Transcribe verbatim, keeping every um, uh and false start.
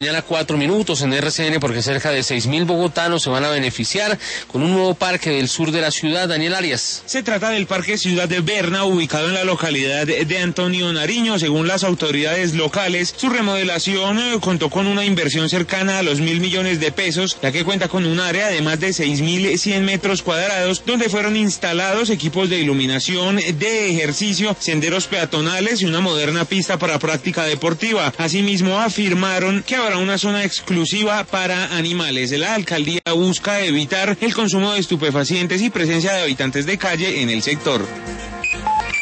Mañana cuatro minutos en R C N porque cerca de seis mil bogotanos se van a beneficiar con un nuevo parque del sur de la ciudad. Daniel Arias. Se trata del Parque Ciudad de Berna, ubicado en la localidad de Antonio Nariño. Según las autoridades locales, su remodelación eh, contó con una inversión cercana a los mil millones de pesos, ya que cuenta con un área de más de seis mil cien metros cuadrados, donde fueron instalados equipos de iluminación, de ejercicio, senderos peatonales y una moderna pista para práctica deportiva. Asimismo, afirmaron que habrá una zona exclusiva para animales. La alcaldía busca evitar el consumo de estupefacientes y presencia de habitantes de calle en el sector.